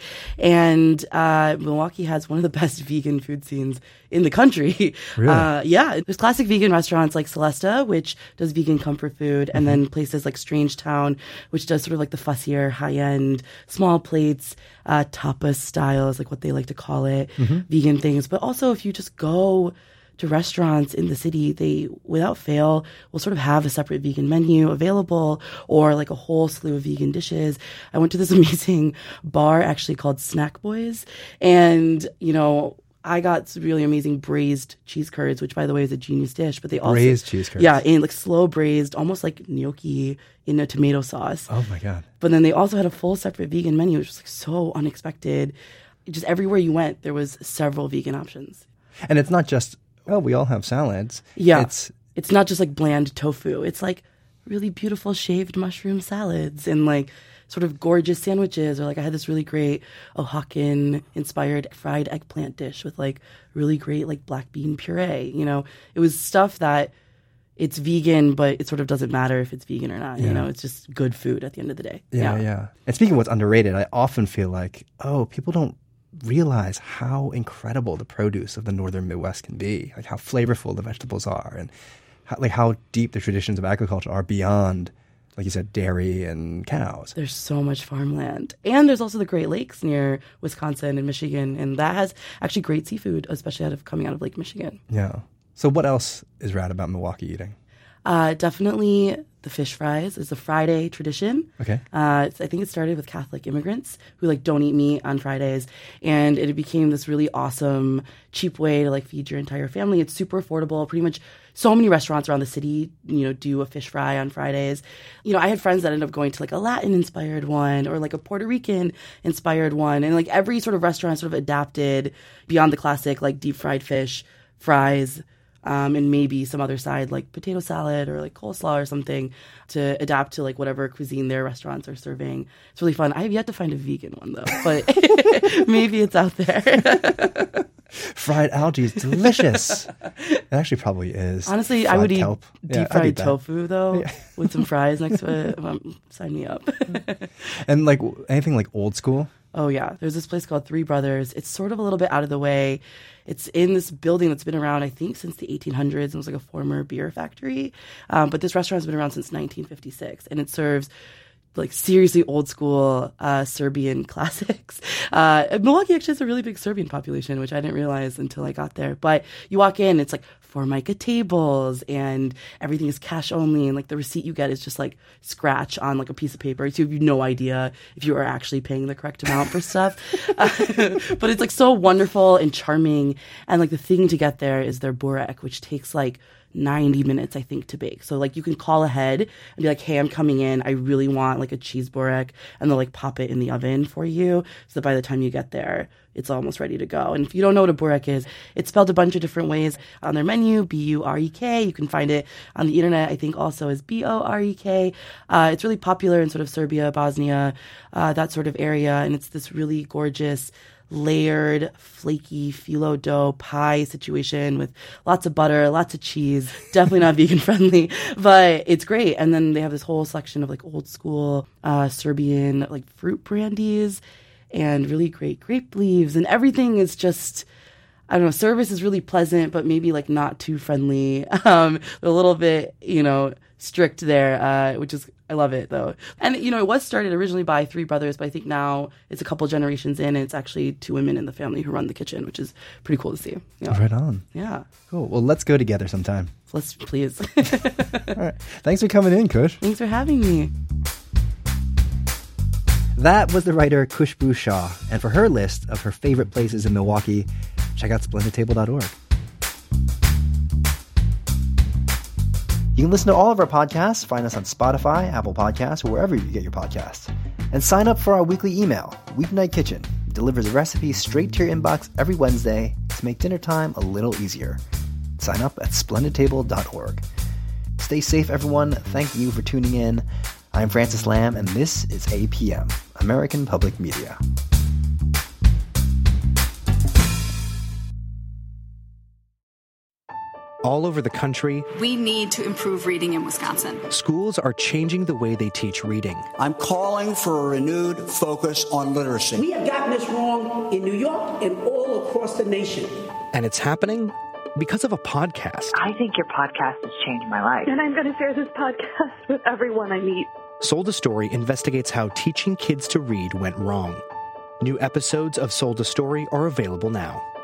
And uh, Milwaukee has one of the best vegan food scenes in the country. Really? Uh, yeah. There's classic vegan restaurants like Celesta, which does vegan comfort food. And Mm-hmm. then places like Strange Town, which does sort of like the fussier, high-end, small plates, uh, tapas style is like what they like to call it, Mm-hmm. vegan things. But also if you just go to restaurants in the city, they, without fail, will sort of have a separate vegan menu available or like a whole slew of vegan dishes. I went to this amazing bar actually called Snack Boys. And, you know, I got some really amazing braised cheese curds, which by the way is a genius dish, but they also... Braised cheese curds? Yeah, in like slow braised, almost like gnocchi in a tomato sauce. Oh my God. But then they also had a full separate vegan menu, which was like so unexpected. Just everywhere you went, there was several vegan options. And it's not just, well, we all have salads. Yeah. It's It's not just like bland tofu. It's like really beautiful shaved mushroom salads and like sort of gorgeous sandwiches. Or like I had this really great Oaxacan inspired fried eggplant dish with like really great like black bean puree. You know, it was stuff that it's vegan, but it sort of doesn't matter if it's vegan or not. Yeah. You know, it's just good food at the end of the day. Yeah, yeah. And speaking of what's underrated, I often feel like, oh, people don't realize how incredible the produce of the northern Midwest can be, like how flavorful the vegetables are, and how, like how deep the traditions of agriculture are beyond, like you said, dairy and cows. There's so much farmland. And there's also the Great Lakes near Wisconsin and Michigan, and that has actually great seafood, especially out of coming out of Lake Michigan. Yeah. So what else is rad about Milwaukee eating? Uh, definitely the fish fries. It's a Friday tradition. Okay. Uh, it's, I think it started with Catholic immigrants who like don't eat meat on Fridays, and it became this really awesome, cheap way to like feed your entire family. It's super affordable. Pretty much, so many restaurants around the city, you know, do a fish fry on Fridays. You know, I had friends that ended up going to like a Latin-inspired one or like a Puerto Rican-inspired one, and like every sort of restaurant sort of adapted beyond the classic like deep fried fish fries. Um, and maybe some other side like potato salad or like coleslaw or something to adapt to like whatever cuisine their restaurants are serving. It's really fun. I have yet to find a vegan one though, but maybe it's out there. Fried algae is delicious. It actually probably is. Honestly, I Fried would eat kelp. deep Yeah, I'd fried eat that. tofu though Yeah. with some fries next to it. Um, sign me up. And like anything like old school? Oh, yeah. There's this place called Three Brothers. It's sort of a little bit out of the way. It's in this building that's been around, I think, since the eighteen hundreds. It was like a former beer factory. Um, but this restaurant's been around since nineteen fifty-six. And it serves like seriously old school uh, Serbian classics. Uh, Milwaukee actually has a really big Serbian population, which I didn't realize until I got there. But you walk in, it's like Formica tables and everything is cash only. And like the receipt you get is just like scratch on like a piece of paper. So you have no idea if you are actually paying the correct amount for stuff. Uh, but it's like so wonderful and charming. And like the thing to get there is their burek, which takes like ninety minutes, I think, to bake. So like you can call ahead and be like, hey, I'm coming in. I really want like a cheese burek. And they'll like pop it in the oven for you. So that by the time you get there, it's almost ready to go. And if you don't know what a burek is, it's spelled a bunch of different ways on their menu, B U R E K. You can find it on the internet, I think, also as B O R E K. Uh, it's really popular in sort of Serbia, Bosnia, uh, that sort of area. And it's this really gorgeous layered, flaky phyllo dough pie situation with lots of butter, lots of cheese. Definitely not vegan friendly, but it's great. And then they have this whole section of like old school uh, Serbian like fruit brandies and really great grape leaves, and everything is just, I don't know, service is really pleasant, but maybe like not too friendly. Um, they're a little bit, you know, strict there, uh, which is, I love it though. And, you know, it was started originally by three brothers, but I think now it's a couple generations in and it's actually two women in the family who run the kitchen, which is pretty cool to see. Yeah. Right on. Yeah. Cool. Well, let's go together sometime. Let's, please. All right. Thanks for coming in, Kush. Thanks for having me. That was the writer Khushbu Shah. And for her list of her favorite places in Milwaukee, check out splendid table dot org. You can listen to all of our podcasts. Find us on Spotify, Apple Podcasts, or wherever you get your podcasts. And sign up for our weekly email, Weeknight Kitchen. It delivers a recipe straight to your inbox every Wednesday to make dinner time a little easier. Sign up at splendid table dot org. Stay safe, everyone. Thank you for tuning in. I'm Francis Lamb, and this is A P M, American Public Media. All over the country, we need to improve reading in Wisconsin. Schools are changing the way they teach reading. I'm calling for a renewed focus on literacy. We have gotten this wrong in New York and all across the nation. And it's happening because of a podcast. I think your podcast has changed my life. And I'm going to share this podcast with everyone I meet. Sold a Story investigates how teaching kids to read went wrong. New episodes of Sold a Story are available now.